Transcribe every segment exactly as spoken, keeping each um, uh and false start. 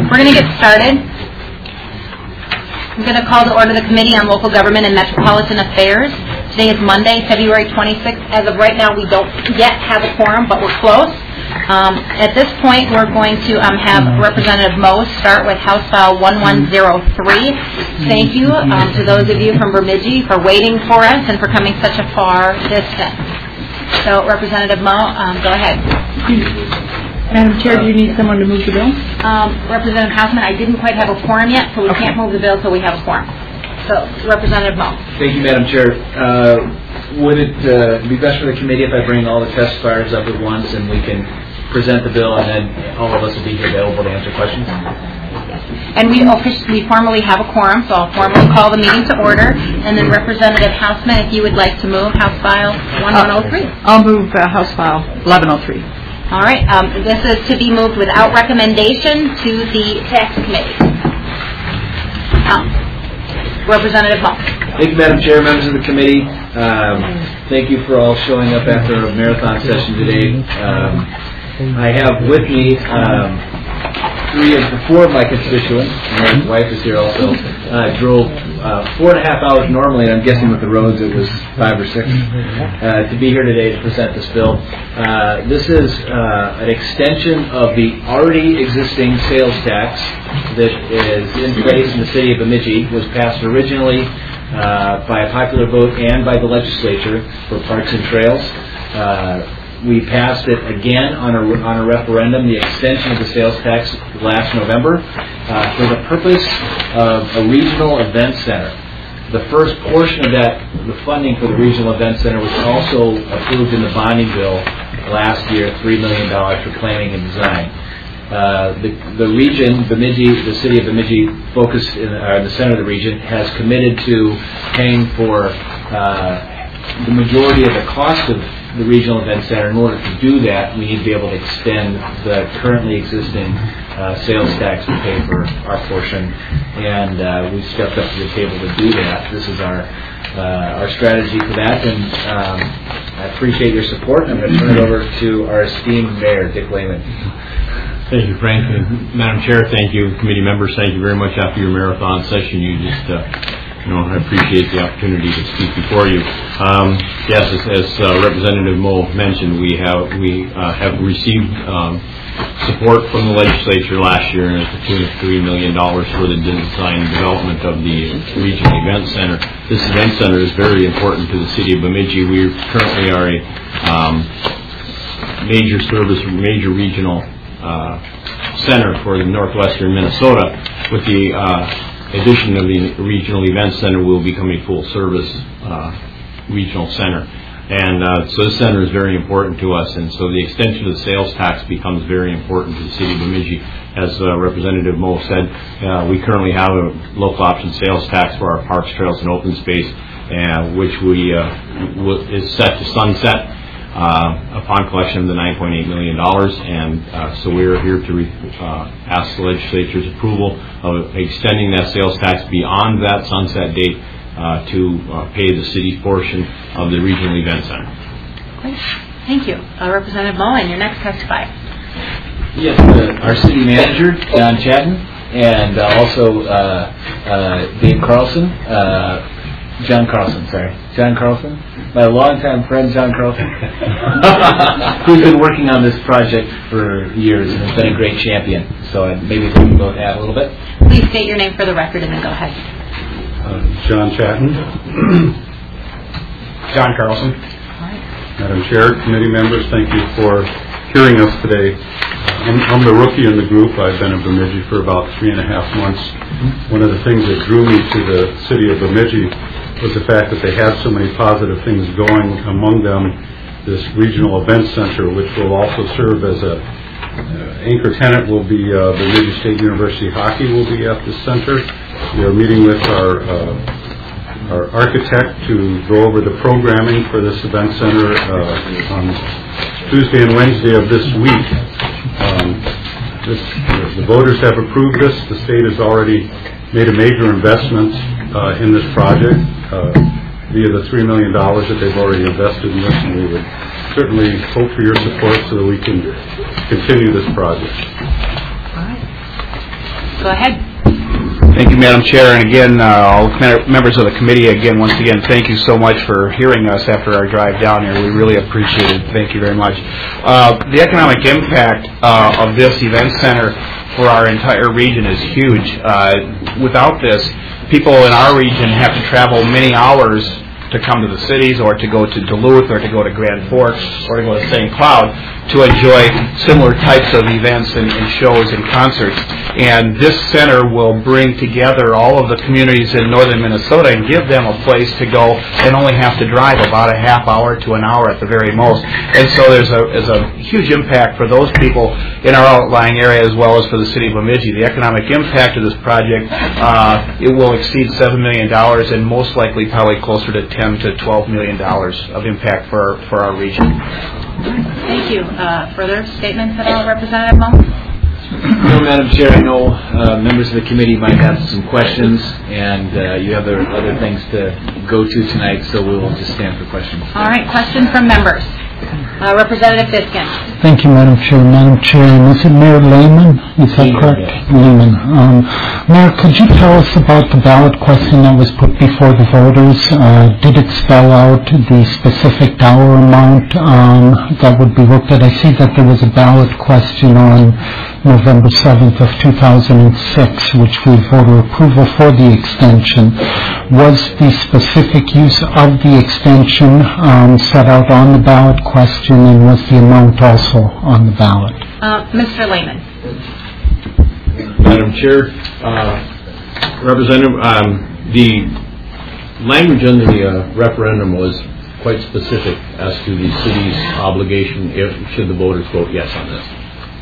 We're going to get started. I'm going to call to order the Committee on Local Government and Metropolitan Affairs. Today is Monday, February twenty-sixth. As of right now, we don't yet have a quorum, but we're close. Um, at this point, we're going to um, have Representative Moe start with House File one one zero three. Thank you um, to those of you from Bemidji for waiting for us and for coming such a far distance. So, Representative Moe, um, go ahead. Madam Chair, do you need someone to move the bill? Um, Representative Hausman, I didn't quite have a quorum yet, so we okay. can't move the bill until we have a quorum. So, Representative Moe. Thank you, Madam Chair. Uh, would it uh, be best for the committee if I bring all the testifiers up at once and we can present the bill and then all of us will be here available to answer questions? And we officially, we formally have a quorum, so I'll formally call the meeting to order. And then Representative Hausman, if you would like to move House File eleven oh three. Uh, I'll move uh, House File eleven oh three. All right. Um, this is to be moved without recommendation to the Tax Committee. Um, Representative Moe. Thank you, Madam Chair, members of the committee. Um, thank you for all showing up after a marathon session today. Um, I have with me um, three of the four of my constituents. My wife is here also. Uh, drove uh, four and a half hours normally, and I'm guessing with the roads it was five or six, uh, to be here today to present this bill. Uh, this is uh, an extension of the already existing sales tax that is in place in the city of Bemidji. It was passed originally uh, by a popular vote and by the legislature for parks and trails. Uh, We passed it again on a, on a referendum, the extension of the sales tax last November, uh, for the purpose of a regional event center. The first portion of that, the funding for the regional event center, was also approved in the bonding bill last year, three million dollars for planning and design. Uh, the, the region, Bemidji, the city of Bemidji, focused in uh, the center of the region, has committed to paying for uh, the majority of the cost of the regional event center. In order to do that, we need to be able to extend the currently existing uh, sales tax to pay for our portion, and uh, we stepped up to the table to do that. This is our uh, our strategy for that, and um, I appreciate your support. I'm going to turn it over to our esteemed Mayor, Dick Lehman. Thank you, Frank. And Madam Chair, thank you. Committee members, thank you very much. After your marathon session, you just uh, You know, I appreciate the opportunity to speak before you. Um, yes, as, as uh, Representative Moe mentioned, we have we uh, have received um, support from the legislature last year at the tune of three million dollars for the design and development of the regional event center. This event center is very important to the city of Bemidji. We currently are a um, major service, major regional uh, center for the northwestern Minnesota. With the uh, addition of the regional event center, will become a full-service uh, regional center, and uh, so this center is very important to us. And so the extension of the sales tax becomes very important to the city of Bemidji. As uh, Representative Moe said, uh, we currently have a local option sales tax for our parks, trails, and open space, uh, which we uh, w- is set to sunset Uh, upon collection of the nine point eight million dollars, and uh, so we are here to re- uh, ask the legislature's approval of extending that sales tax beyond that sunset date uh, to uh, pay the city's portion of the regional event center. Great. Thank you. Uh, Representative Moe, and your next testifier. Yes, uh, our city manager, John Chatton, and uh, also uh, uh, Dave Carlson, uh, John Carlson, sorry, John Carlson, my longtime friend John Carlson, who's been working on this project for years and has been a great champion. So uh, maybe we can both add a little bit. Please state your name for the record and then go ahead. Uh, John Chatton. John Carlson. All right. Madam Chair, committee members, thank you for hearing us today. I'm, I'm the rookie in the group. I've been in Bemidji for about three and a half months. One of the things that drew me to the city of Bemidji was the fact that they have so many positive things going, among them this regional event center, which will also serve as a uh, anchor tenant. Will be uh, Bemidji State University hockey will be at this center. We are meeting with our uh, our architect to go over the programming for this event center uh, on Tuesday and Wednesday of this week. Um, this, the voters have approved this. The state has already made a major investment uh, in this project uh, via the three million dollars that they've already invested in this, and we would certainly hope for your support so that we can continue this project. All right. Go ahead. Thank you, Madam Chair, and again, uh, all members of the committee, again, once again, thank you so much for hearing us after our drive down here. We really appreciate it. Thank you very much. Uh, the economic impact uh, of this event center for our entire region is huge. Uh, without this, people in our region have to travel many hours to come to the cities, or to go to Duluth, or to go to Grand Forks, or to go to Saint Cloud to enjoy similar types of events and, and shows and concerts. And this center will bring together all of the communities in northern Minnesota and give them a place to go and only have to drive about a half hour to an hour at the very most. And so there's a, there's a huge impact for those people in our outlying area as well as for the city of Bemidji. The economic impact of this project, uh, it will exceed seven million dollars and most likely probably closer to ten to twelve million dollars of impact for, for our region. Thank you. Uh, further statements at all, Representative Moe? No, Madam Chair, I know uh, members of the committee might have some questions, and uh, you have other, other things to go to tonight, so we will just stand for questions. All right, questions from members. Uh, Representative Biskin. Thank you, Madam Chair. Madam Chair, and is it Mayor Lehman? Is that Lehman, correct? yes. Lehman. Um, Mayor, could you tell us about the ballot question that was put before the voters? Uh, did it spell out the specific dollar amount um, that would be looked at? I see that there was a ballot question on November seventh of two thousand six, which gave voter approval for the extension. Was the specific use of the extension um, set out on the ballot question, and was the amount also on the ballot? Uh, Mister Lehman. Madam Chair, uh, Representative, um, the language on the uh, referendum was quite specific as to the city's obligation if should the voters vote yes on this.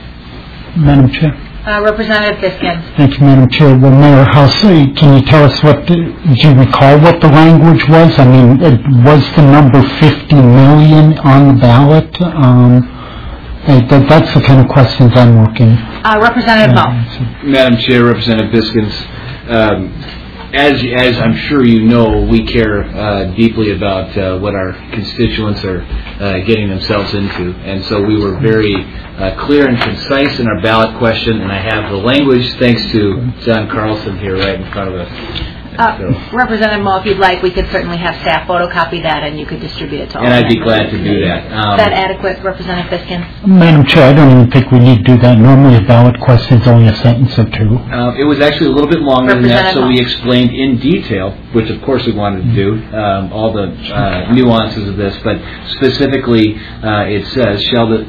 Madam Chair. Uh, Representative Biskin. Thank you, Madam Chair. Well, Mayor House, can you tell us what, the, do you recall what the language was? I mean, it, was the number fifty million on the ballot? Um, that, that's the kind of questions I'm looking. Uh, Representative Moe. Madam Chair, Representative Biskins, um, as as I'm sure you know, we care uh, deeply about uh, what our constituents are uh, getting themselves into, and so we were very uh, clear and concise in our ballot question. And I have the language, thanks to John Carlson here, right in front of us. Uh, Representative Moe, if you'd like, we could certainly have staff photocopy that, and you could distribute it to all. And I'd be members. glad to do that. Um, Is that adequate, Representative Biskin? Madam Chair, I don't even think we need to do that. Normally a ballot question is only a sentence or two. Uh, it was actually a little bit longer than that, so we explained in detail, which of course we wanted to do, um, all the uh, nuances of this, but specifically uh, it says, shall the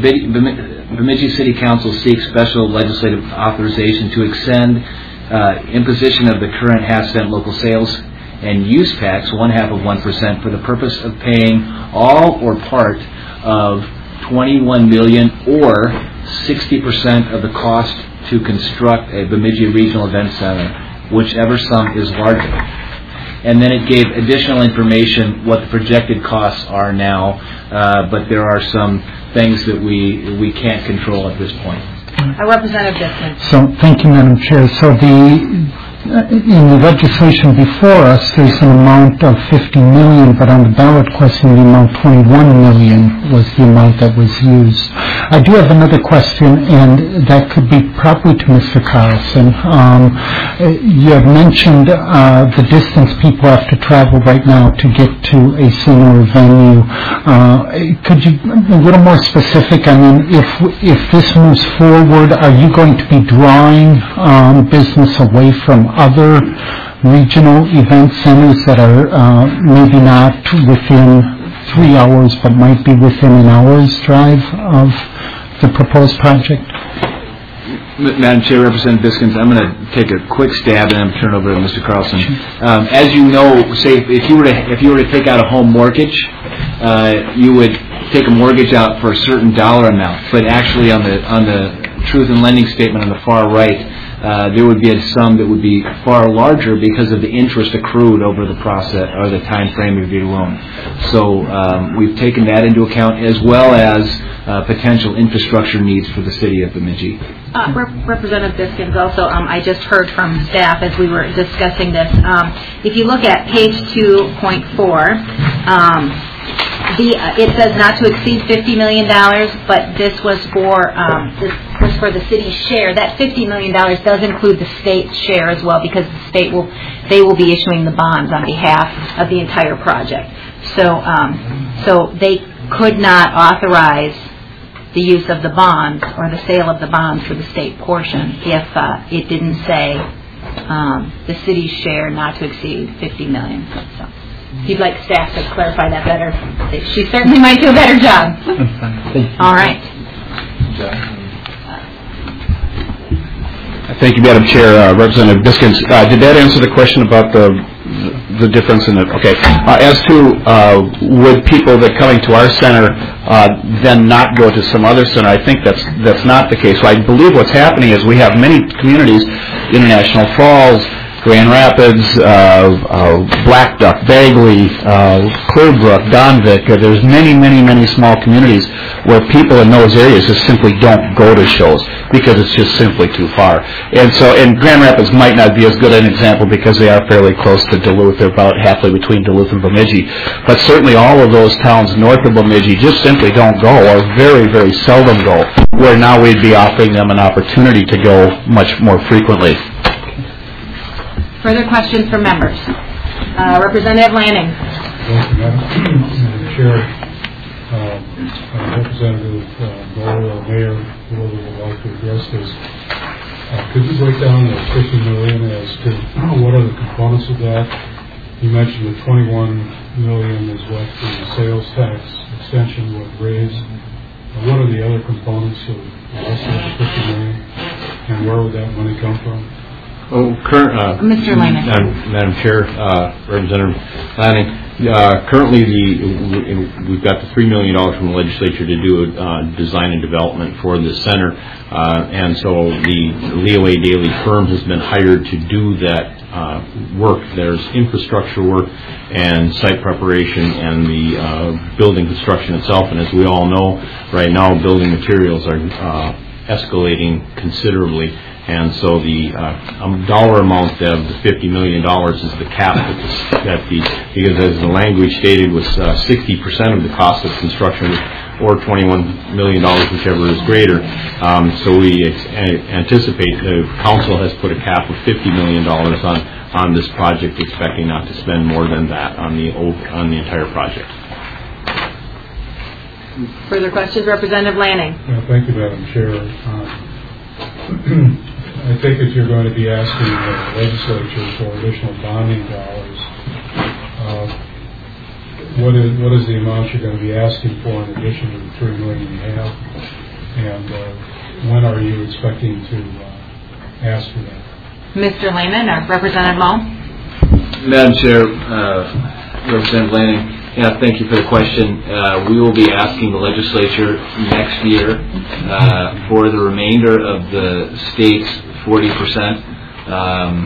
Bemidji City Council seek special legislative authorization to extend uh, imposition of the current half-cent local sales and use tax, one half of one percent, for the purpose of paying all or part of twenty-one million dollars or sixty percent of the cost to construct a Bemidji Regional Event Center, whichever sum is larger. And then it gave additional information what the projected costs are now, uh, but there are some things that we we can't control at this point. Uh, Representative Biskin. So, thank you, Madam Chair. So the in the legislation before us, there's an amount of fifty million dollars, but on the ballot question, the amount twenty-one million dollars was the amount that was used. I do have another question, and that could be probably to Mister Carlson. Um, you had mentioned uh, the distance people have to travel right now to get to a similar venue. Uh, could you be a little more specific? I mean, if if this moves forward, are you going to be drawing um, business away from other regional event centers that are uh, maybe not within three hours but might be within an hour's drive of the proposed project? Madam Chair, Representative Biskins, I'm going to take a quick stab and then turn it over to Mister Carlson. Um, as you know, say if you were to if you were to take out a home mortgage, uh, you would take a mortgage out for a certain dollar amount, but actually on the on the truth in lending statement on the far right, Uh, there would be a sum that would be far larger because of the interest accrued over the process or the time frame of your loan. So um, we've taken that into account, as well as uh, potential infrastructure needs for the city of Bemidji. Uh, Rep- Representative Biskins, also, um, I just heard from staff as we were discussing this. Um, if you look at page two point four, um, the uh, it says not to exceed fifty million dollars, but this was for um, this was for the city's share, that fifty million dollars does include the state's share as well, because the state will, they will be issuing the bonds on behalf of the entire project. So, um, so they could not authorize the use of the bonds or the sale of the bonds for the state portion if uh, it didn't say um, the city's share not to exceed fifty million dollars. So, if you'd like staff to clarify that better, she certainly might do a better job. All right. Thank you, Madam Chair. Uh, Representative Biskins, uh, did that answer the question about the the difference in it? Okay. Uh, as to uh, would people that coming to our center uh, then not go to some other center, I think that's that's not the case. So I believe what's happening is we have many communities, International Falls, Grand Rapids, uh, uh, Black Duck, Bagley, uh, Clearbrook, Donvik. Uh, there's many, many, many small communities where people in those areas just simply don't go to shows because it's just simply too far. And so, and Grand Rapids might not be as good an example because they are fairly close to Duluth. They're about halfway between Duluth and Bemidji. But certainly all of those towns north of Bemidji just simply don't go, or very, very seldom go, where now we'd be offering them an opportunity to go much more frequently. Further questions from members? Uh, Representative Lanning. Thank you, Madam Chair. Uh, Representative uh, Dole, Mayor, whoever would like to address this. Uh, could you break down the fifty million dollars as to what are the components of that? You mentioned the twenty-one million dollars is what the sales tax extension would raise. Uh, what are the other components of the rest of the fifty million dollars, and where would that money come from? Oh, current, uh, Mister Lehman. Madam, Madam Chair, uh, Representative Lanning, uh, currently the we've got the three million dollars from the legislature to do uh, design and development for the center, uh, and so the Leo A. Daley firm has been hired to do that uh, work. There's infrastructure work and site preparation and the uh, building construction itself, and as we all know, right now building materials are uh, escalating considerably. And so the uh, um, dollar amount of the fifty million dollars is the cap that the, that the because as the language stated was uh, sixty percent of the cost of construction, or twenty-one million dollars, whichever is greater. Um, so we ex- anticipate the council has put a cap of fifty million dollars on on this project, expecting not to spend more than that on the on the entire project. Further questions, Representative Lanning. Yeah, thank you, Madam Chair. Um, I take it you're going to be asking the legislature for additional bonding dollars. Uh, what is what is the amount you're going to be asking for in addition to the three million you have, and uh, when are you expecting to uh, ask for that? Mister Lehman or Representative Moe? Madam Chair, uh, Representative Lanning, yeah, thank you for the question. Uh, we will be asking the legislature next year uh, for the remainder of the state's forty percent, um,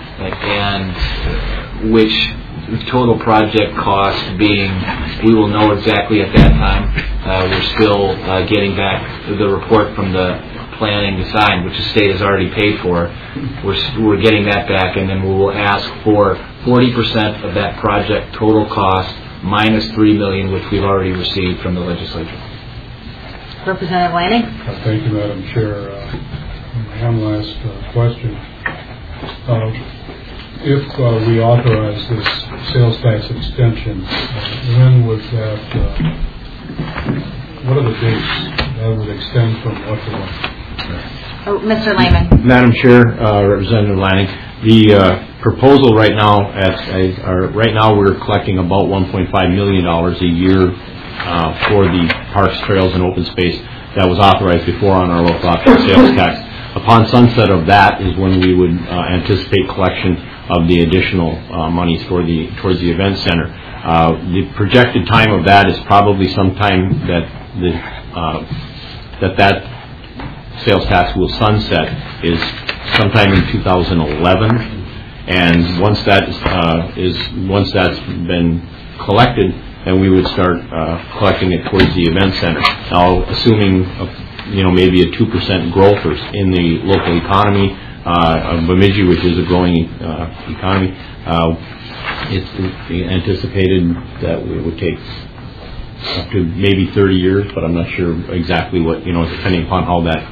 and which total project cost being, we will know exactly at that time. Uh, we're still uh, getting back the report from the planning design, which the state has already paid for. We're, we're getting that back, and then we will ask for forty percent of that project total cost minus three million dollars, which we've already received from the legislature. Representative Lanning. Uh, thank you, Madam Chair. Uh, one last uh, question. Uh, if uh, we authorize this sales tax extension, uh, when would that, uh, what are the dates that would extend from what to what? Oh, Mister Lehman. Madam Chair, uh, Representative Lanning, the uh, proposal right now, at, uh, are, right now we're collecting about one point five million dollars a year uh, for the parks, trails, and open space that was authorized before on our local option sales tax. Upon sunset of that is when we would uh, anticipate collection of the additional uh, monies for the towards the event center. Uh, the projected time of that is probably sometime that the uh, that that sales tax will sunset is sometime in two thousand eleven, and once that uh, is once that's been collected, then we would start uh, collecting it towards the event center. Now, assuming a, you know maybe a two percent growth in the local economy uh, of Bemidji, which is a growing uh, economy, uh, it's anticipated that it would take up to maybe thirty years, but I'm not sure exactly what you know depending upon how that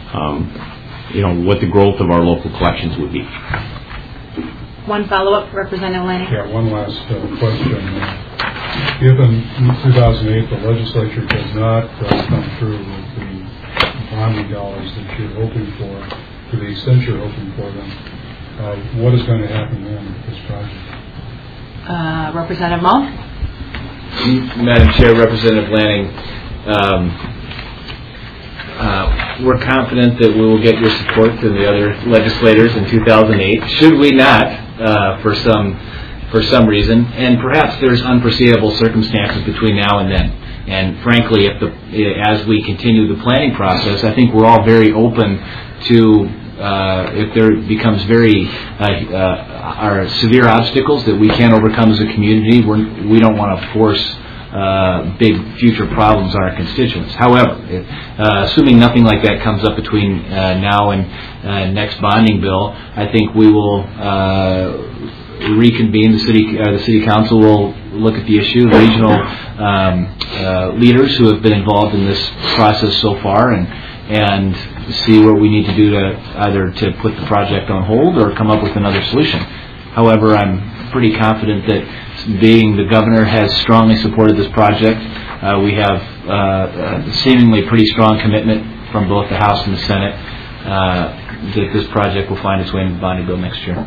um, you know, what the growth of our local collections would be. One follow-up, Representative Lanning. Yeah, one last uh, question. Uh, Given in two thousand eight the legislature does not uh, come through with the bonding dollars that you're hoping for, to the extent you're hoping for them, uh, what is going to happen then with this project? Uh, Representative Moe? Madam Chair, Representative Lanning, um, uh, we're confident that we will get your support to the other legislators in two thousand eight. Should we not, uh, for some for some reason, and perhaps there's unforeseeable circumstances between now and then. And frankly, if the as we continue the planning process, I think we're all very open to uh, if there becomes very uh, uh, are severe obstacles that we can't overcome as a community. We're, we don't want to force uh, big future problems on our constituents. However, if, uh, assuming nothing like that comes up between uh, now and uh, next bonding bill, I think we will uh, reconvene. The city, uh, the city council will look at the issue. Regional um, uh, leaders who have been involved in this process so far, and and see what we need to do to either to put the project on hold or come up with another solution. However, I'm pretty confident that being the governor has strongly supported this project. Uh, we have uh, a seemingly pretty strong commitment from both the House and the Senate uh, that this project will find its way into the bonding bill next year.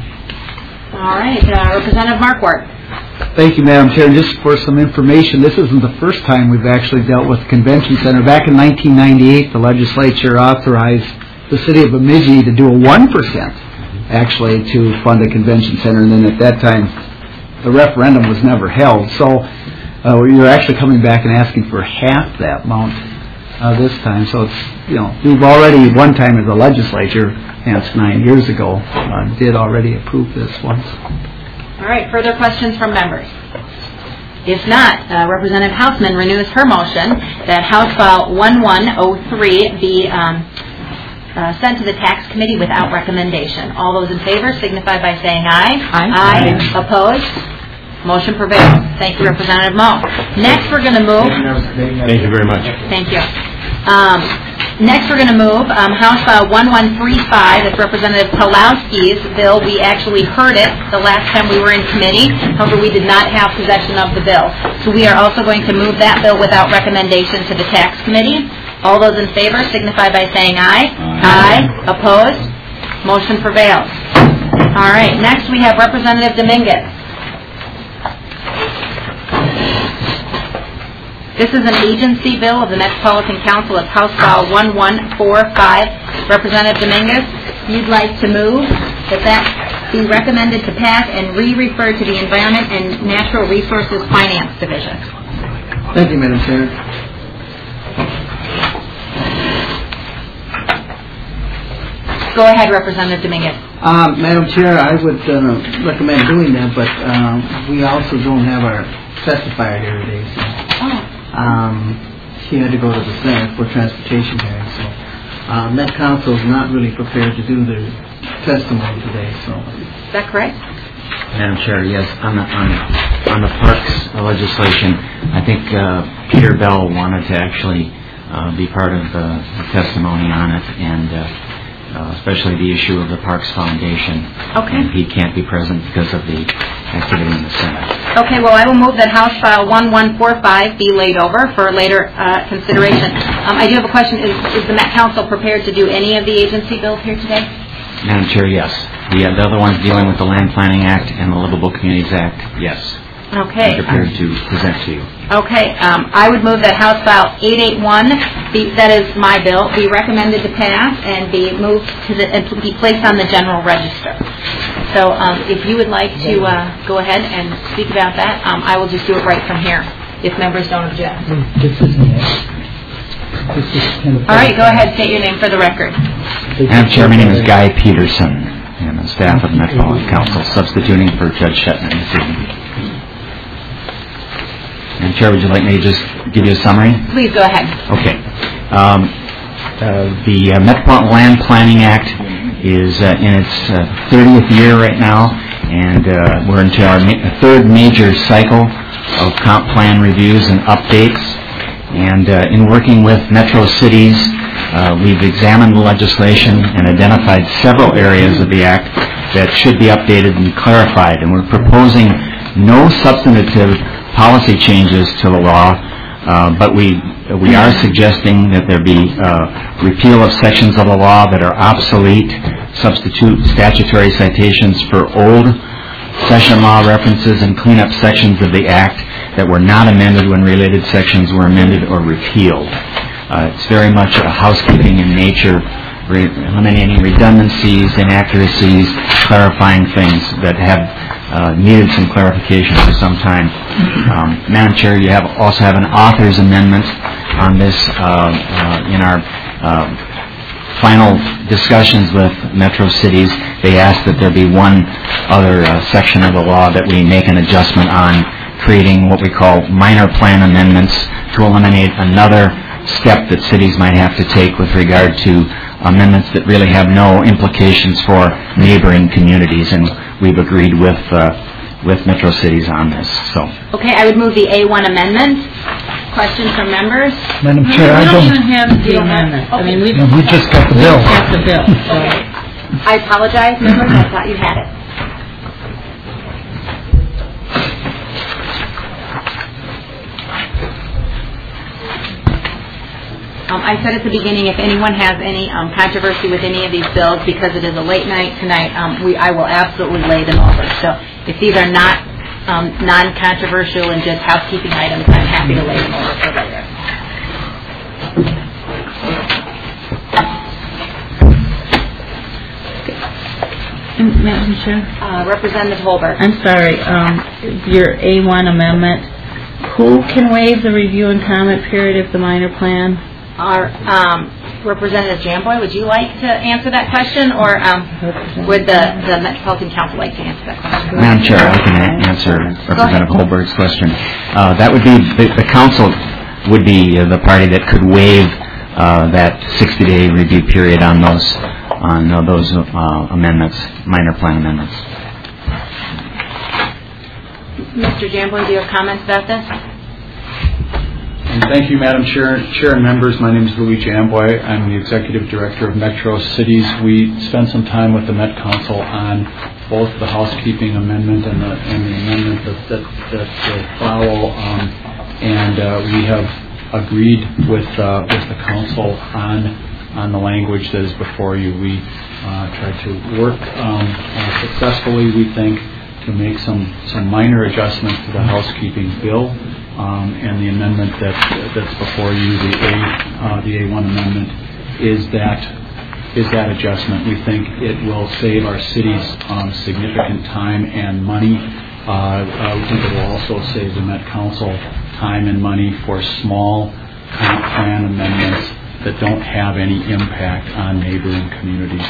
All right, uh, Representative Marquardt. Thank you, Madam Chair. Just for some information, this isn't the first time we've actually dealt with the convention center. Back in nineteen ninety-eight, the legislature authorized the city of Bemidji to do a one percent actually to fund a convention center, and then at that time the referendum was never held. So uh, you're actually coming back and asking for half that amount uh, this time. So it's, you know, we've already one time as a legislature, hence nine years ago, uh, did already approve this once. All right, further questions from members? If not, uh, Representative Hausman renews her motion that House File eleven oh three be um, uh, sent to the Tax Committee without recommendation. All those in favor signify by saying aye. Aye. Aye. Opposed? Motion prevails. Thank you, Representative Moe. Next, we're going to move. Thank you very much. Thank you. Um, next, we're going to move um, House File eleven thirty-five. It's Representative Pawlowski's bill. We actually heard it the last time we were in committee. However, we did not have possession of the bill. So we are also going to move that bill without recommendation to the Tax Committee. All those in favor signify by saying aye. Aye. Aye. Opposed? Motion prevails. All right. Next, we have Representative Dominguez. This is an agency bill of the Metropolitan Council. It's House File eleven forty-five. Representative Dominguez, you'd like to move that that be recommended to pass and re-referred to the Environment and Natural Resources Finance Division. Thank you, Madam Chair. Go ahead, Representative Dominguez. Um, Madam Chair, I would uh, recommend doing that, but um, we also don't have our testifier here today. So, Oh. um, she had to go to the Senate for transportation hearing, so um, that council is not really prepared to do their testimony today. So, Is that correct? Madam Chair, yes, on the on, on the parks legislation, I think uh, Peter Bell wanted to actually uh, be part of the, the testimony on it, and uh, uh, especially the issue of the Parks Foundation. Okay. And he can't be present because of the activity in the Senate. Okay, well, I will move that House File eleven forty-five be laid over for later uh, consideration. Um, I do have a question. Is, is the Met Council prepared to do any of the agency bills here today? Madam Chair, yes. The, uh, the other ones dealing with the Land Planning Act and the Livable Communities Act, yes. Okay. I'm prepared to present to you. Okay, um, I would move that House File eight eighty-one, be, that is my bill, be recommended to pass and be moved to the, and to be placed on the general register. So um, if you would like to uh, go ahead and speak about that, um, I will just do it right from here, if members don't object. This isn't it. This is kind of... All right, go ahead, state your name for the record. Madam Chair, my name is Guy Peterson, and the staff of the Metropolitan Council, substituting for Judge Shetner this evening. Madam Chair, would you like me to just give you a summary? Please go ahead. Okay. Um, uh, the uh, Metropolitan Land Planning Act is uh, in its uh, thirtieth year right now, and uh, we're into our ma- third major cycle of comp plan reviews and updates. And uh, in working with Metro Cities, uh, we've examined the legislation and identified several areas of the Act that should be updated and clarified. And we're proposing no substantive policy changes to the law, uh, but we we are suggesting that there be uh, repeal of sections of the law that are obsolete, substitute statutory citations for old session law references, and clean up sections of the Act that were not amended when related sections were amended or repealed. Uh, it's very much a housekeeping in nature, re- eliminating redundancies, inaccuracies, clarifying things that have uh, needed some clarification for some time. Um, Madam Chair, you have also have an author's amendment on this uh, uh, in our uh, final discussions with Metro Cities. They asked that there be one other uh, section of the law that we make an adjustment on, creating what we call minor plan amendments to eliminate another step that cities might have to take with regard to amendments that really have no implications for neighboring communities, and we've agreed with uh, with Metro Cities on this. So, Okay, I would move the A one amendment. Questions from members? Madam Chair, I We don't even don't, have the amendment. I mean, we no, we just got the bill. got the bill. so- Okay. I apologize, members, I thought you had it. Um, I said at the beginning, if anyone has any um, controversy with any of these bills, because it is a late night tonight, um, we I will absolutely lay them over. So if these are not um, non-controversial and just housekeeping items, I'm happy to lay them over for later. Madam Chair? Uh, Representative Holberg. I'm sorry, um, your A one amendment, who can waive the review and comment period if the minor plan? Our um, Representative Jamboy, would you like to answer that question, or um, would the, the Metropolitan Council like to answer that question? Madam Chair, I can a- answer Representative Holberg's question. Uh, that would be, the, the council would be uh, the party that could waive uh, that sixty-day review period on those on uh, those uh, amendments, minor plan amendments. Mister Jamboy, do you have comments about this? And thank you, Madam Chair, Chair and members. My name is Louis Jamboy. I'm the Executive Director of Metro Cities. We spent some time with the Met Council on both the housekeeping amendment and the, and the amendment that, that, that will follow. Um, and uh, we have agreed with uh, with the Council on on the language that is before you. We uh, tried to work um, uh, successfully, we think, to make some, some minor adjustments to the housekeeping bill. Um, and the amendment that that's before you, the A uh, the A one amendment, is that is that adjustment. We think it will save our cities um, significant time and money. Uh, uh, we think it will also save the Met Council time and money for small comp plan amendments that don't have any impact on neighboring communities.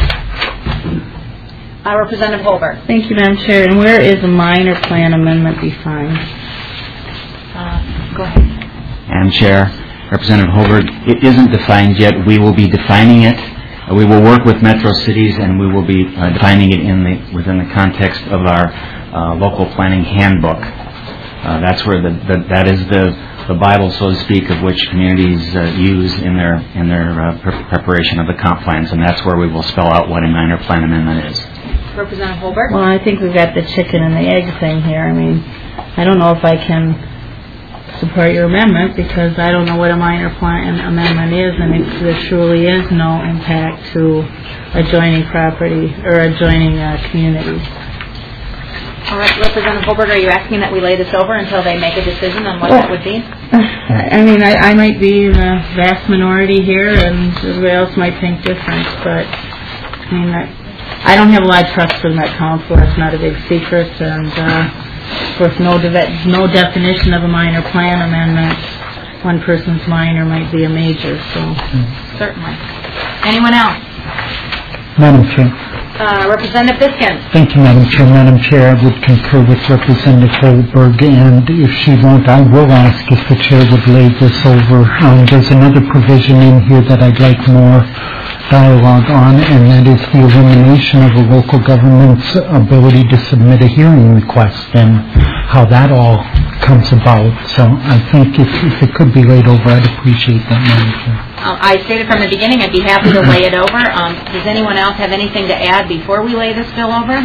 Uh, Representative Holberg. Thank you, Madam Chair. And where is a minor plan amendment defined? Uh, go ahead. Madam Chair, Representative Holberg, it isn't defined yet. We will be defining it. Uh, we will work with Metro Cities, and we will be uh, defining it in the within the context of our uh, local planning handbook. Uh, that's where the, the that is the the Bible, so to speak, of which communities uh, use in their in their uh, pre- preparation of the comp plans, and that's where we will spell out what a minor plan amendment is. Representative Holberg. Well, I think we've got the chicken and the egg thing here. I mean, I don't know if I can support your amendment because I don't know what a minor plan amendment is, and if there truly is no impact to adjoining property or adjoining uh, communities. All right, Representative Holberg, are you asking that we lay this over until they make a decision on what Well, that would be? I mean, I, I might be in a vast minority here, and everybody else might think different, but I mean, I, I don't have a lot of trust for the Met Council. That's not a big secret, and uh, of course, no, de- no definition of a minor plan amendment. One person's minor might be a major, so. Certainly. Anyone else? Madam Chair. Uh, Representative Biskins. Thank you, Madam Chair. Madam Chair, I would concur with Representative Holberg, and if she won't, I will ask if the Chair would lay this over. Um, there's another provision in here that I'd like more dialogue on, and that is the elimination of a local government's ability to submit a hearing request and how that all comes about. So I think if, if it could be laid over, I'd appreciate that, Madam Chair. Uh, I stated from the beginning I'd be happy to lay it over. Um, does anyone else have anything to add before we lay this bill over?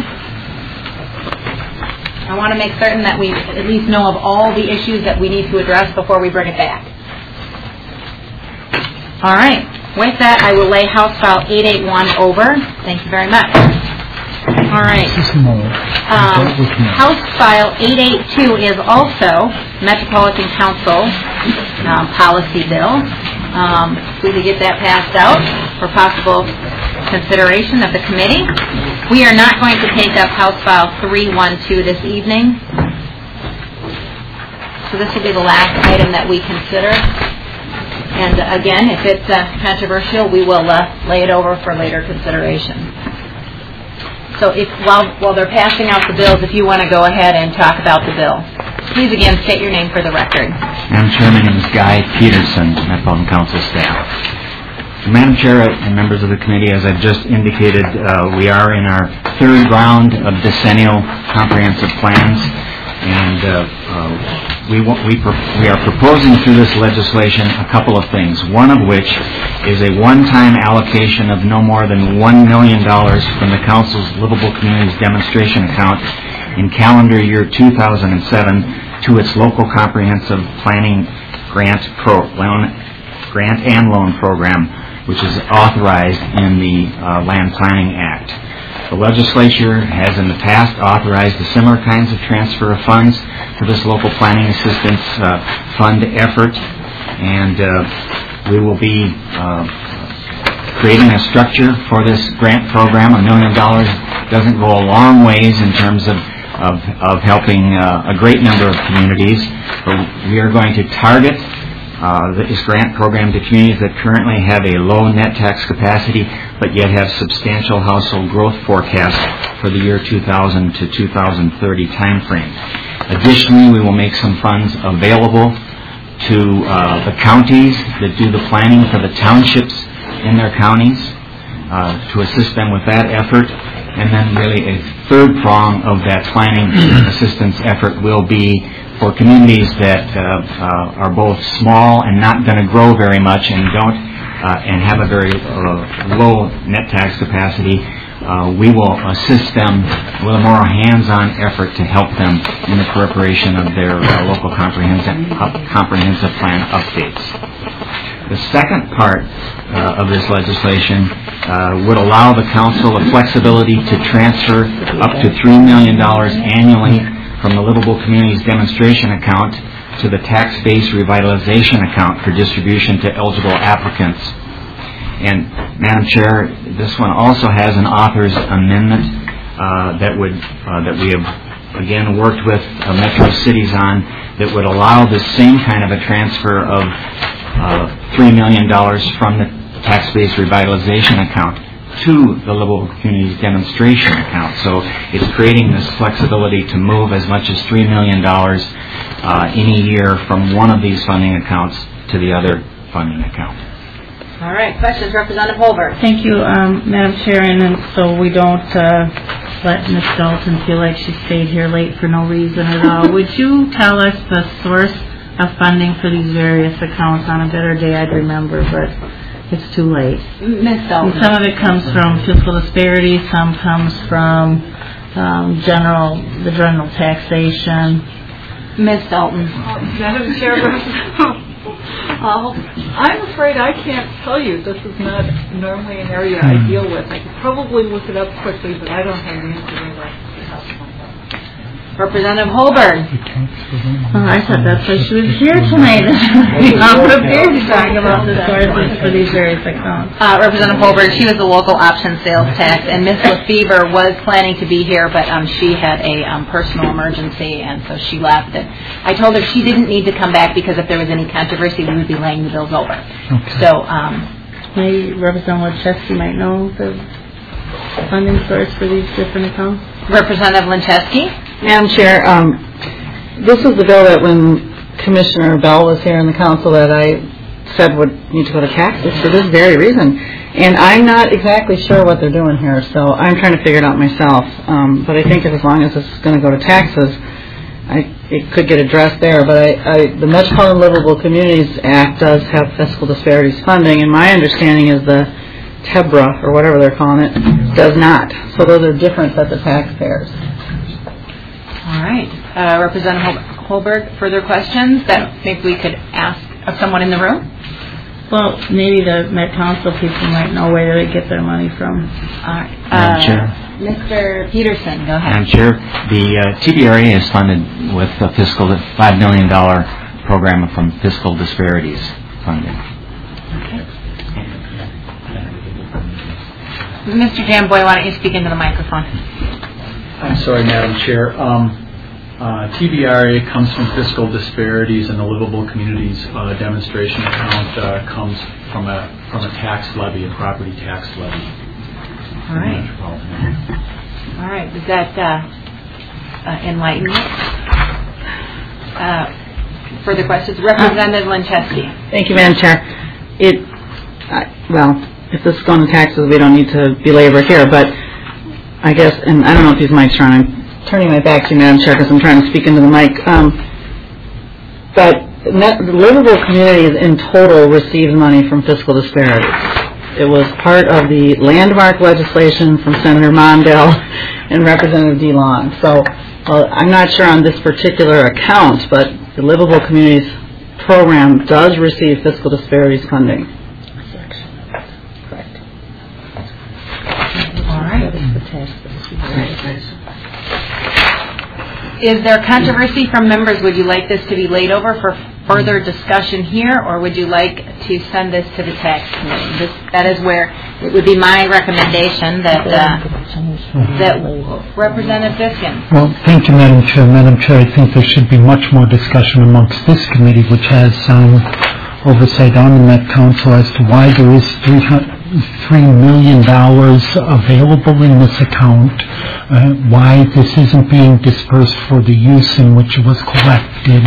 I want to make certain that we at least know of all the issues that we need to address before we bring it back. All right. With that, I will lay House File eight eighty-one over. Thank you very much. All right. Um, House File eight eighty-two is also Metropolitan Council um, policy bill. Um, we could get that passed out for possible consideration of the committee. We are not going to take up House File three twelve this evening. So this will be the last item that we consider. And uh, again, if it's uh, controversial, we will uh, lay it over for later consideration. So if while while they're passing out the bills, if you want to go ahead and talk about the bill. Please again state your name for the record. Madam Chair, my name is Guy Peterson, Metropolitan Council staff. Madam Chair and members of the committee, as I've just indicated, uh, we are in our third round of decennial comprehensive plans, and uh, uh, we, we, pro- we are proposing through this legislation a couple of things, one of which is a one-time allocation of no more than one million dollars from the Council's Livable Communities Demonstration Account in calendar year two thousand seven to its local comprehensive planning grant pro, loan, grant and loan program, which is authorized in the uh, Land Planning Act. The legislature has in the past authorized the similar kinds of transfer of funds to this local planning assistance uh, fund effort, and uh, we will be uh, creating a structure for this grant program. A million dollars doesn't go a long ways in terms of Of, of helping uh, a great number of communities, but we are going to target uh, this grant program to communities that currently have a low net tax capacity, but yet have substantial household growth forecasts for the year two thousand to two thousand thirty timeframe. Additionally, we will make some funds available to uh, the counties that do the planning for the townships in their counties uh, to assist them with that effort. And then really a third prong of that planning assistance effort will be for communities that uh, uh, are both small and not going to grow very much and don't uh, and have a very uh, low net tax capacity. Uh, we will assist them with a more hands-on effort to help them in the preparation of their uh, local comprehensive uh, comprehensive plan updates. The second part uh, of this legislation uh, would allow the council the flexibility to transfer up to three million dollars annually from the Livable Communities Demonstration Account to the Tax Base Revitalization Account for distribution to eligible applicants. And, Madam Chair, this one also has an author's amendment uh, that would uh, that we have, again, worked with uh, Metro Cities on that would allow the same kind of a transfer of Uh, three million dollars from the Tax Base Revitalization Account to the Livable Communities Demonstration Account. So it's creating this flexibility to move as much as three million dollars uh, in a year from one of these funding accounts to the other funding account. All right. Questions, Representative Holbert? Thank you, um, Madam Chair, and, and so we don't uh, let Miz Dalton feel like she stayed here late for no reason at all. Would you tell us the source of funding for these various accounts? On a better day I'd remember, but it's too late. Miz Dalton. And some of it comes from fiscal disparity, some comes from um, general, the general taxation. Miz Dalton. Uh, Madam Chair, uh, I'm afraid I can't tell you. This is not normally an area I deal with. I could probably look it up quickly, but I don't have the answer right now. Representative Holbert. Oh, I thought that's why she was here tonight. I'm prepared to talk about the sources for these various accounts. Uh, Representative Holbert, she was the local option sales tax, and Miz LaFever was planning to be here, but um, she had a um, personal emergency, and so she left. And I told her she didn't need to come back because if there was any controversy, we would be laying the bills over. Okay. So, um, maybe Representative Linchesky might know the funding source for these different accounts. Representative Linchesky. Madam Chair, um, this is the bill that when Commissioner Bell was here in the council that I said would need to go to taxes for this very reason. And I'm not exactly sure what they're doing here, so I'm trying to figure it out myself. Um, but I think if as long as it's going to go to taxes, I, it could get addressed there, but I, I, the Metropolitan Livable Communities Act does have fiscal disparities funding, and my understanding is the T E B R A, or whatever they're calling it, does not. So those are different sets of taxpayers. All right. Uh, Representative Holberg, further questions that maybe we could ask of someone in the room? Well, maybe the Met Council people might know where they get their money from. All right. Madam Uh, Chair. Mister Peterson, go ahead. Madam Chair, the uh, T B R A is funded with a fiscal five million dollars program from fiscal disparities funding. Okay. Mister Jamboy, why don't you speak into the microphone? I'm sorry, Madam Chair. Um, uh, T B R A comes from fiscal disparities, and the Livable Communities uh, demonstration account uh, comes from a from a tax levy, a property tax levy. All right. All right. Does that uh, uh, enlighten you? Uh, further questions? Representative Lincheski. Thank you, Madam Chair. It, uh, well, if this is going to taxes, we don't need to belabor here, but I guess, and I don't know if these mics are on, I'm turning my back to you, Madam Chair, because I'm trying to speak into the mic. Um, but net, the livable communities in total received money from fiscal disparities. It was part of the landmark legislation from Senator Mondale and Representative DeLong. So well, I'm not sure on this particular account, but the Livable Communities program does receive fiscal disparities funding. Correct. All right. Is there controversy from members? Would you like this to be laid over for further discussion here, or would you like to send this to the tax committee? This, that is where it would be my recommendation that uh, that Representative Biskins. Well, thank you, Madam Chair. Madam Chair, I think there should be much more discussion amongst this committee, which has um, oversight on the Met Council, as to why there is three million dollars available in this account, uh, why this isn't being dispersed for the use in which it was collected.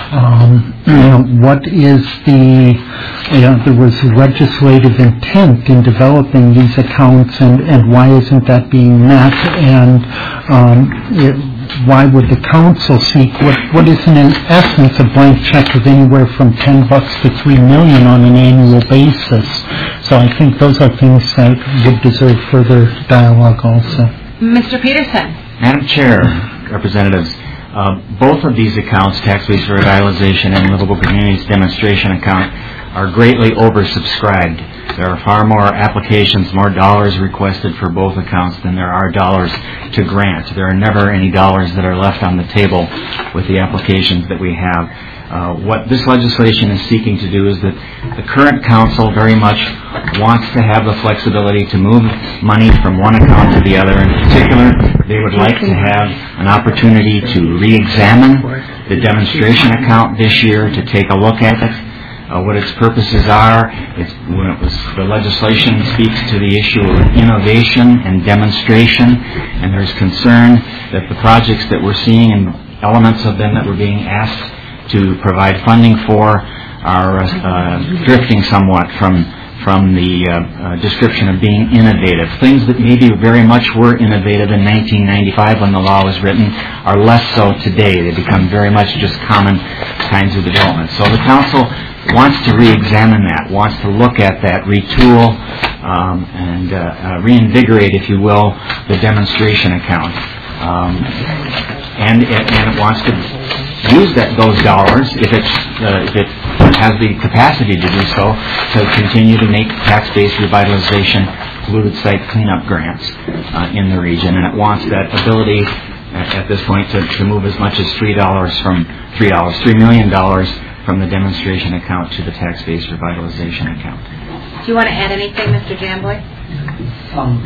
Um, you know, what is the, you know, there was legislative intent in developing these accounts, and, and why isn't that being met? And um, it, why would the council seek what, what is in essence a blank check of anywhere from ten bucks to three million on an annual basis? So I think those are things that would deserve further dialogue also. Mister Peterson. Madam Chair, representatives, uh, both of these accounts, tax-based revitalization and Livable Communities demonstration account, are greatly oversubscribed. There are far more applications, more dollars requested for both accounts than there are dollars to grant. There are never any dollars that are left on the table with the applications that we have. Uh, what this legislation is seeking to do is that the current council very much wants to have the flexibility to move money from one account to the other. In particular, they would like to have an opportunity to re-examine the demonstration account this year, to take a look at it. Uh, what its purposes are. It's, when it was, the legislation speaks to the issue of innovation and demonstration, and there's concern that the projects that we're seeing and elements of them that we're being asked to provide funding for are uh, drifting somewhat from from the uh, uh, description of being innovative. Things that maybe very much were innovative in nineteen ninety-five when the law was written are less so today. They become very much just common kinds of development. So the council wants to re-examine that, wants to look at that, retool, um, and uh, uh, reinvigorate, if you will, the demonstration account. Um, and, it, and it wants to use that, those dollars, if, it's, uh, if it has the capacity to do so, to continue to make tax-based revitalization polluted site cleanup grants uh, in the region. And it wants that ability at, at this point to, to move as much as three dollars from three dollars, three million dollars from the demonstration account to the tax-based revitalization account. Do you want to add anything, Mister Jamboy? Um,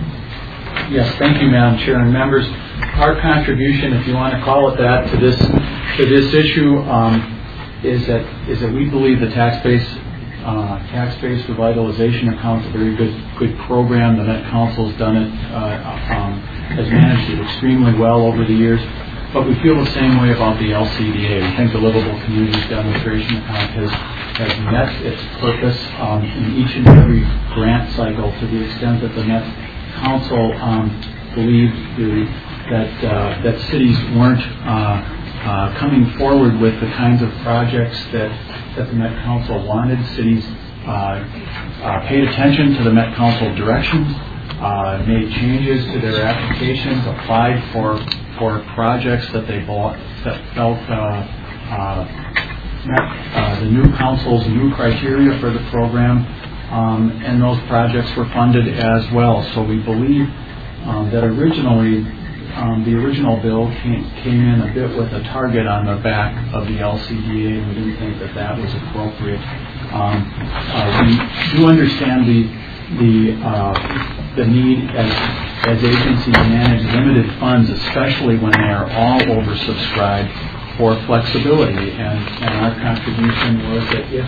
yes, thank you, Madam Chair and members. Our contribution, if you want to call it that, to this to this issue um, is that is that we believe the tax-based uh, tax-based revitalization account is a very good good program. The Met Council has done it, uh, um, has managed it extremely well over the years. But we feel the same way about the L C D A. We think the Livable Communities demonstration account has, has met its purpose um, in each and every grant cycle, to the extent that the Met Council um, believed the, that uh, that cities weren't uh, uh, coming forward with the kinds of projects that, that the Met Council wanted. Cities uh, uh, paid attention to the Met Council directions, uh, made changes to their applications, applied for for projects that they bought, that felt uh, uh, met uh, the new council's new criteria for the program, um, and those projects were funded as well. So we believe um, that originally um, the original bill came, came in a bit with a target on the back of the L C D A, and we didn't think that that was appropriate. Um, uh, we do understand the the uh, the need as as agencies manage limited funds, especially when they are all oversubscribed, for flexibility. And, and our contribution was that if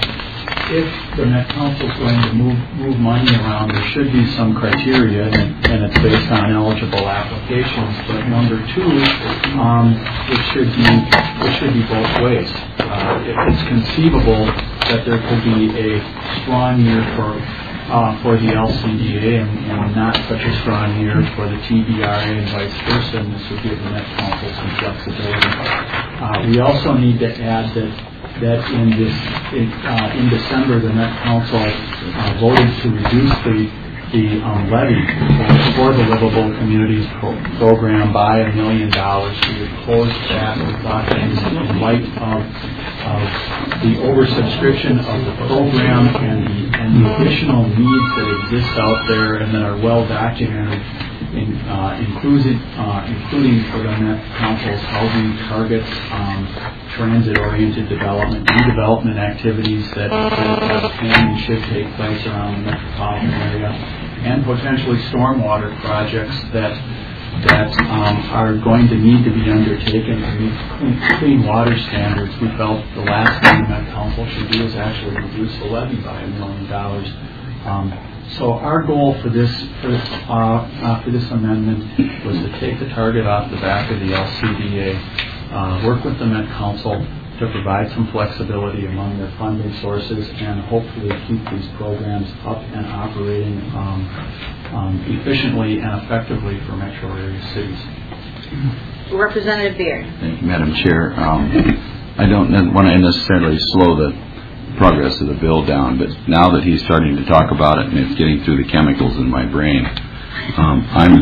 if the Met Council is going to move move money around, there should be some criteria, and, and it's based on eligible applications. But number two, um, it should be it should be both ways. Uh, it, it's conceivable that there could be a strong year for Uh, for the L C D A and, and not such a strong year for the T B R A and vice versa, and this would give the Met Council some flexibility. Uh, we also need to add that that in this in, uh, in December the Met Council uh, voted to reduce the the um, levy for the Livable Communities pro- program by a million dollars. We would close that. We thought that in light of, of the oversubscription of the program and the, and the additional needs that exist out there and that are well documented, in, uh, including, uh, including for the Met Council's housing targets, um, transit-oriented development, redevelopment activities that, that can and should take place around the metropolitan area, and potentially stormwater projects that that um, are going to need to be undertaken to meet clean, clean water standards. We felt the last thing the Met Council should do is actually reduce the levy by a million dollars. Um, so our goal for this for this, uh, uh, for this amendment was to take the target off the back of the L C D A, uh, work with the Met Council to provide some flexibility among their funding sources, and hopefully keep these programs up and operating um, um, efficiently and effectively for metro area cities. Representative Beard. Thank you, Madam Chair. Um, I don't want to necessarily slow the progress of the bill down, but now that he's starting to talk about it and it's getting through the chemicals in my brain, um, I'm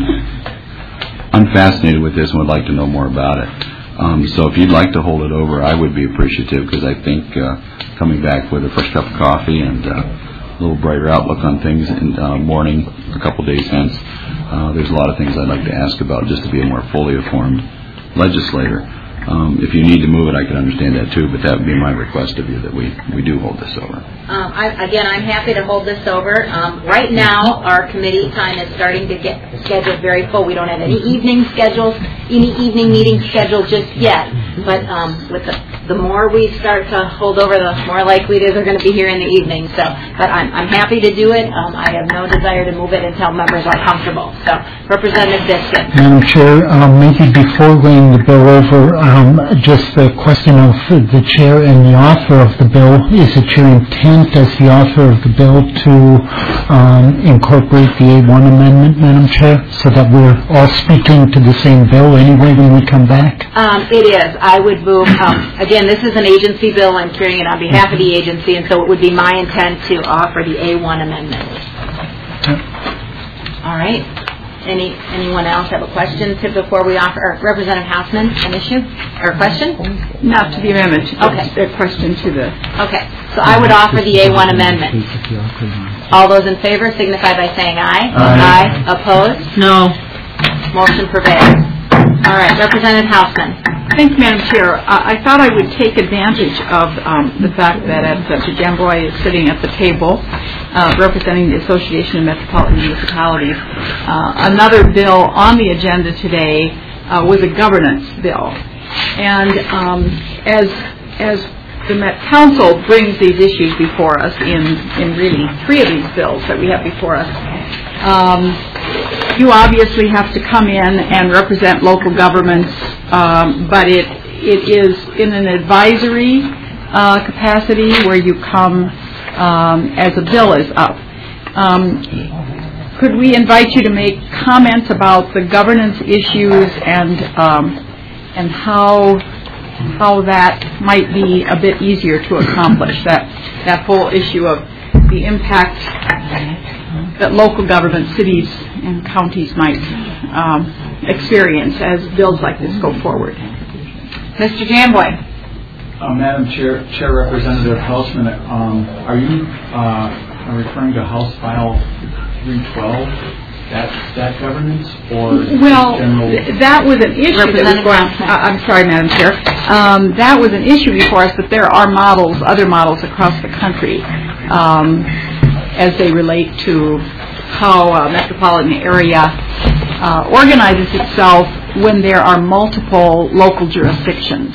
I'm fascinated with this and would like to know more about it. Um, so if you'd like to hold it over, I would be appreciative, because I think uh, coming back with a fresh cup of coffee and uh, a little brighter outlook on things in the uh, morning, a couple days hence, uh, there's a lot of things I'd like to ask about just to be a more fully informed legislator. Um, if you need to move it, I can understand that too, but that would be my request of you, that we, we do hold this over. Um, I, again, I'm happy to hold this over. Um, right now, our committee time is starting to get scheduled very full. We don't have any evening schedules, any evening meetings scheduled just yet. But um, with the, the more we start to hold over, the more likely it is they're going to be here in the evening. So, but I'm, I'm happy to do it. Um, I have no desire to move it until members are comfortable. So, Representative Biscuit. Madam Chair, um, maybe before laying the bill over, um, just the question of the chair and the author of the bill. Is it your intent as the author of the bill to um, incorporate the A one amendment, Madam Chair, so that we're all speaking to the same bill anyway when we come back? Um, it is. I would move, um, again, this is an agency bill. I'm carrying it on behalf of the agency, and so it would be my intent to offer the A one amendment. All right. Any anyone else have a question to before we offer? Or Representative Hausman, an issue or a question? Not to the amendment. Okay. A question to the. Okay. So I would offer the A one amendment. All those in favor signify by saying aye. Aye. Aye. Opposed? No. Motion prevails. All right. Representative Hausman. Thank you, Madam Chair. Uh, I thought I would take advantage of um, the fact that uh, Jamboy is sitting at the table uh, representing the Association of Metropolitan Municipalities. Uh, another bill on the agenda today uh, was a governance bill. And um, as as the Met Council brings these issues before us in, in really three of these bills that we have before us, um, you obviously have to come in and represent local governments, um, but it it is in an advisory uh, capacity where you come um, as a bill is up. Um, could we invite you to make comments about the governance issues and um, and how how that might be a bit easier to accomplish, that, that whole issue of the impact that local government, cities and counties might um, experience as bills like this go forward. Mister Jamboy. Uh, Madam Chair, Chair Representative Hausman, um, are you uh, referring to House File three twelve? That that governance or well, general? Th- that was an issue that was going. Uh, I'm sorry, Madam Chair. Um, that was an issue before us. But there are models, other models across the country, um, as they relate to how a metropolitan area uh, organizes itself when there are multiple local jurisdictions.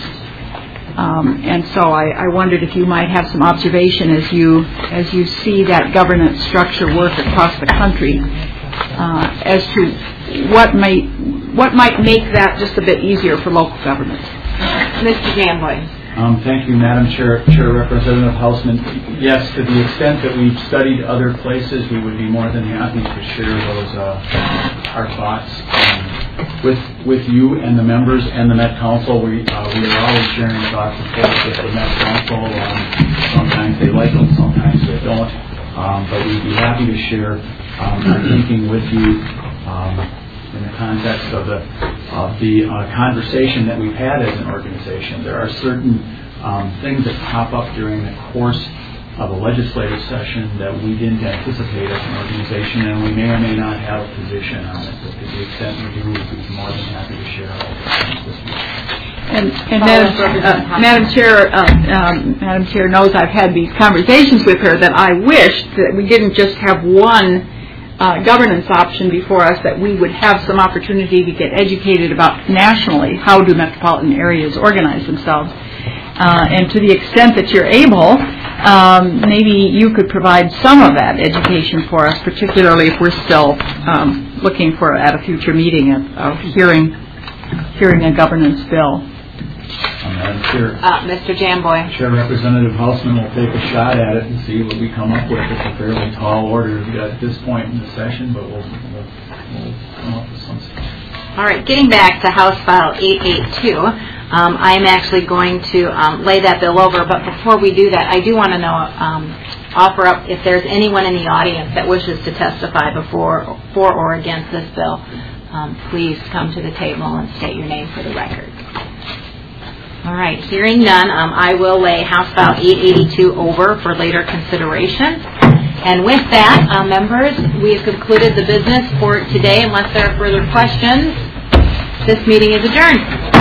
Um, and so I, I wondered if you might have some observation as you as you see that governance structure work across the country. Uh, as to what might what might make that just a bit easier for local governments. Mister Jamboy. Um, thank you, Madam Chair, Chair Representative Hausman. Yes, to the extent that we've studied other places, we would be more than happy to share those uh, our thoughts um, with with you and the members and the Met Council. We uh, we are always sharing thoughts and forth with the Met Council. Um, sometimes they like them, sometimes they don't. Um, but we'd be happy to share Um, our thinking with you um, in the context of the of the uh, conversation that we've had as an organization. There are certain um, things that pop up during the course of a legislative session that we didn't anticipate as an organization, and we may or may not have a position on it. But to the extent we do, we'd be more than happy to share all those things with you. And, and Madam, uh, Madam Chair, uh, um, Madam Chair knows I've had these conversations with her that I wished that we didn't just have one Uh, governance option before us, that we would have some opportunity to get educated about nationally how do metropolitan areas organize themselves. Uh, and to the extent that you're able, um, maybe you could provide some of that education for us, particularly if we're still um, looking for, at a future meeting, of, of hearing, hearing a governance bill. Madam Chair, uh, Mister Jamboy. Chair Representative Hausman will take a shot at it and see what we come up with. It's a fairly tall order at this point in the session, but we'll, we'll, we'll come up with something. All right, getting back to House File eight eighty-two, um, I'm actually going to um, lay that bill over, but before we do that, I do want to know, um, offer up if there's anyone in the audience that wishes to testify before, for or against this bill. Um, please come to the table and state your name for the record. All right, hearing none, um, I will lay House File eight eighty-two over for later consideration. And with that, uh, members, we have concluded the business for today. Unless there are further questions, this meeting is adjourned.